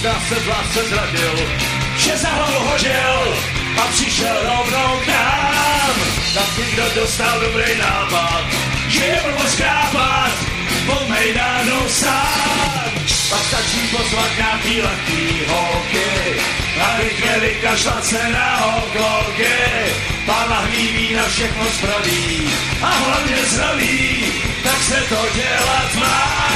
možná se vládce zradil, že za hlavu hodil a přišel rovnou k nám. Tak někdo dostal dobrý nápad, že je blbo skrápat po mejdánu sám. Pak stačí pozvat nějaký lehký holky a rychle vykašlat se na holky. Pán lahví vína všechno spraví a hlavně zdraví, tak se to dělat má.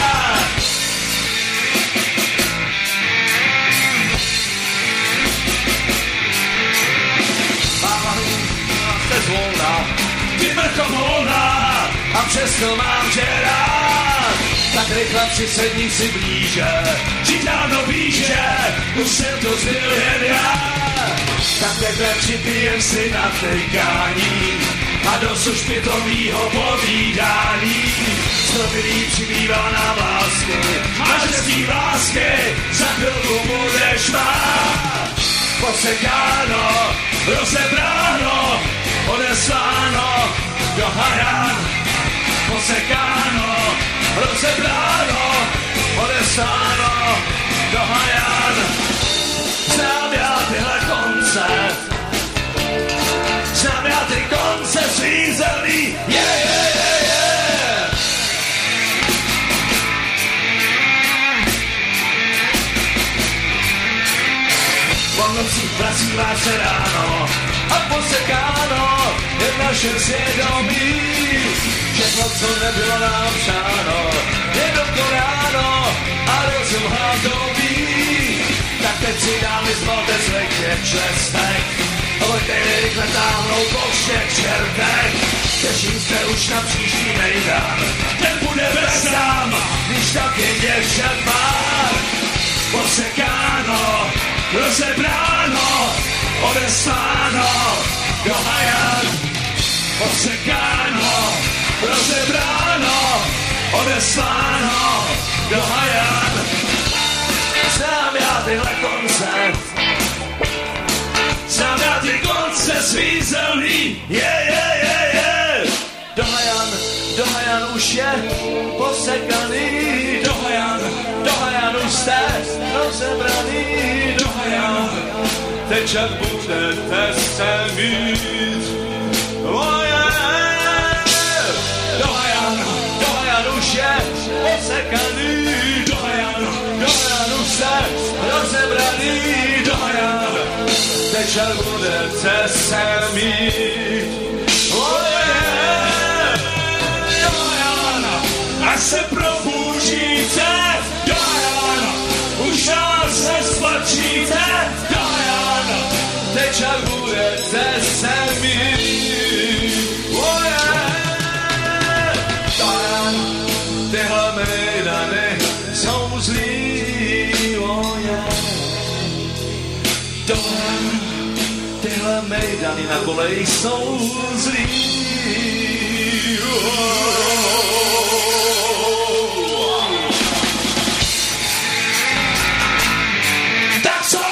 Pán lahví vína se zvolná, ty mrcho volná a přesto mám tě rád. Tak rychle přisedni si blíže, vždyť dávno víš, že už jsem to zbyl jen já. Tak takhle připijem si na tykání a dosuš pitomýho povídání. Strobylý přibývá nám lásky, manželský vlásky, za chvilku budeš mát. Posekáno, rozebráno, odesláno do hajan. Posekáno, rozebráno, odesláno do hajan. Znám já tyhle konce, znám já ty konce svízelný, Po nocích vracívá se ráno a posekáno je v našem svědomí. Všechno, co nebylo nám přáno, je dokonáno a rozum hlavnou ví. Tak teď si dáme zvolte svých těch čestech, pojďte rychle táhnout po všech čertech. Těším se už na příští mejdán, ten bude bez nám, když tak je děvčat pár. Posekáno, rozebráno, odesláno do hajan. Posekáno, rozebráno, odesláno do hajan. Znám já tyhle konce, znám já ty konce svízelný, do hajan už je posekaný, do hajan už jste rozebraný, do hajan, teď jak budete se mít, do hajan už je posekaný, do hajan už jste rozebraný, do hajan, teď jak budete se mít, až se probudíte, do hajan, už nás nesplačíte, do hajan, teď jak budete se mít, do hajan, tyhle mejdany jsou zlý, do hajan, tyhle mejdany na koleji jsou zlý. Tak co?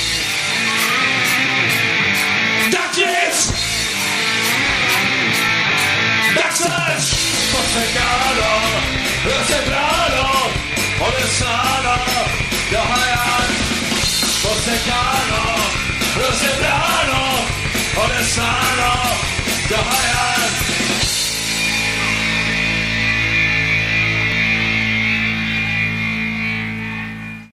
Tak nic? Tak chceš? Posekáno, rozebráno, odesláno do hajan. Posekáno, rozebráno, odesláno do hajan.